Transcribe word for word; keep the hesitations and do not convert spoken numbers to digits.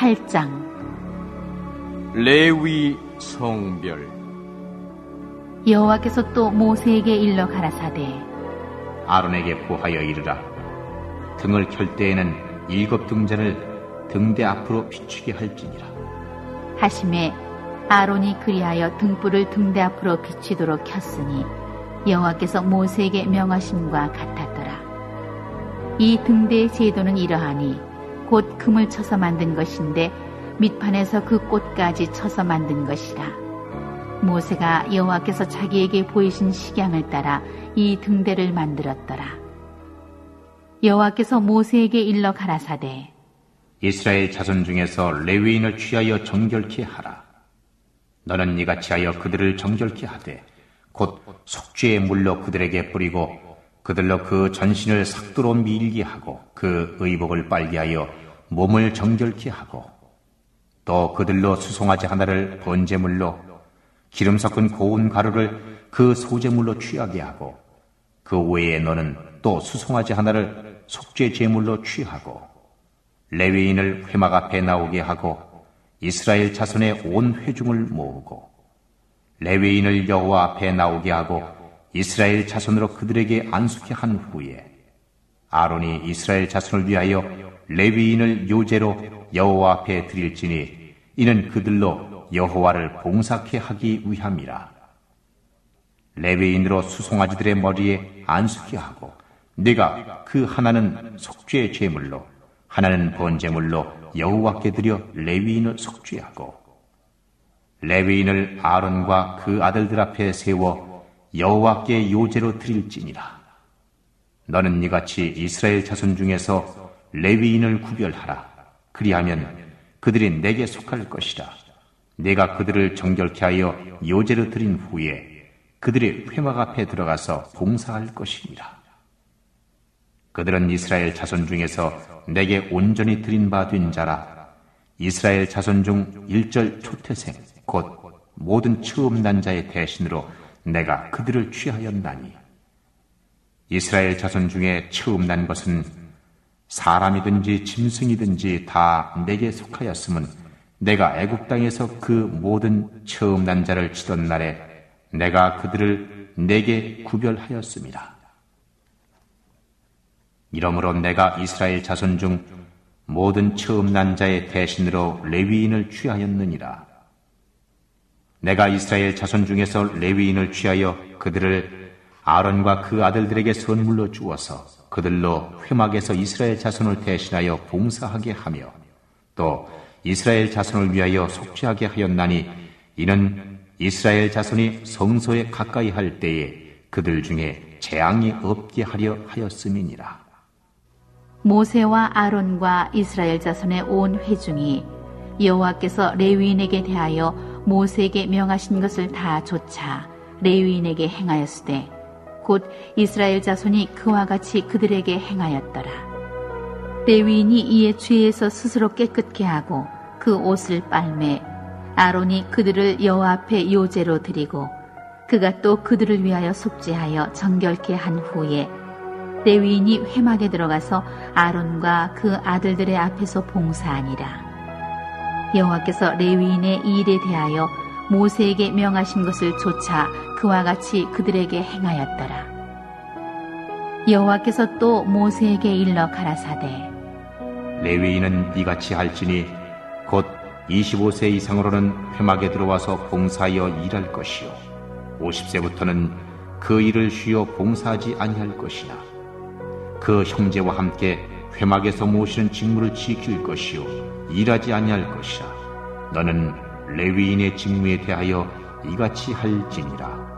제팔 장. 레위 성별. 여호와께서 또 모세에게 일러 가라사대 아론에게 보하여 이르라. 등을 켤 때에는 일곱 등잔을 등대 앞으로 비추게 할지니라 하심에 아론이 그리하여 등불을 등대 앞으로 비치도록 켰으니 여호와께서 모세에게 명하심과 같았더라. 이 등대의 제도는 이러하니 곧 금을 쳐서 만든 것인데 밑판에서 그 꽃까지 쳐서 만든 것이라. 모세가 여호와께서 자기에게 보이신 식양을 따라 이 등대를 만들었더라. 여호와께서 모세에게 일러 가라사대 이스라엘 자손 중에서 레위인을 취하여 정결케 하라. 너는 이같이 하여 그들을 정결케 하되 곧 속죄의 물로 그들에게 뿌리고 그들로 그 전신을 삭도로 밀게 하고 그 의복을 빨게 하여 몸을 정결케 하고 또 그들로 수송아지 하나를 번제물로 기름 섞은 고운 가루를 그 소제물로 취하게 하고 그 외에 너는 또 수송아지 하나를 속죄 제물로 취하고 레위인을 회막 앞에 나오게 하고 이스라엘 자손의 온 회중을 모으고 레위인을 여호와 앞에 나오게 하고 이스라엘 자손으로 그들에게 안수케 한 후에 아론이 이스라엘 자손을 위하여 레위인을 요제로 여호와 앞에 드릴지니 이는 그들로 여호와를 봉사케 하기 위함이라. 레위인으로 수송아지들의 머리에 안수케 하고 네가 그 하나는 속죄 제물로 하나는 번제물로 여호와께 드려 레위인을 속죄하고 레위인을 아론과 그 아들들 앞에 세워 여호와께 요제로 드릴지니라. 너는 이같이 이스라엘 자손 중에서 레위인을 구별하라. 그리하면 그들이 내게 속할 것이라. 내가 그들을 정결케 하여 요제로 드린 후에 그들의 회막 앞에 들어가서 봉사할 것이니라. 그들은 이스라엘 자손 중에서 내게 온전히 드린 바 된 자라. 이스라엘 자손 중 일절 초태생 곧 모든 처음 난 자의 대신으로 내가 그들을 취하였나니 이스라엘 자손 중에 처음 난 것은 사람이든지 짐승이든지 다 내게 속하였음은 내가 애굽 땅에서 그 모든 처음 난 자를 치던 날에 내가 그들을 내게 구별하였습니다. 이러므로 내가 이스라엘 자손 중 모든 처음 난 자의 대신으로 레위인을 취하였느니라. 내가 이스라엘 자손 중에서 레위인을 취하여 그들을 아론과 그 아들들에게 선물로 주어서 그들로 회막에서 이스라엘 자손을 대신하여 봉사하게 하며 또 이스라엘 자손을 위하여 속죄하게 하였나니 이는 이스라엘 자손이 성소에 가까이 할 때에 그들 중에 재앙이 없게 하려 하였음이니라. 모세와 아론과 이스라엘 자손의 온 회중이 여호와께서 레위인에게 대하여 모세에게 명하신 것을 다 좇아 레위인에게 행하였으되 곧 이스라엘 자손이 그와 같이 그들에게 행하였더라. 레위인이 이에 죄에서 스스로 깨끗게 하고 그 옷을 빨매 아론이 그들을 여호와 앞에 요제로 드리고 그가 또 그들을 위하여 속죄하여 정결케 한 후에 레위인이 회막에 들어가서 아론과 그 아들들의 앞에서 봉사하니라. 여호와께서 레위인의 이 일에 대하여 모세에게 명하신 것을 좇아 그와 같이 그들에게 행하였더라. 여호와께서 또 모세에게 일러 가라사대 레위인은 이같이 할지니 곧 이십오 세 이상으로는 회막에 들어와서 봉사하여 일할 것이요 오십 세부터는 그 일을 쉬어 봉사하지 아니할 것이나 그 형제와 함께 회막에서 모시는 직무를 지킬 것이요 일하지 아니할 것이라. 너는 레위인의 직무에 대하여 이같이 할지니라.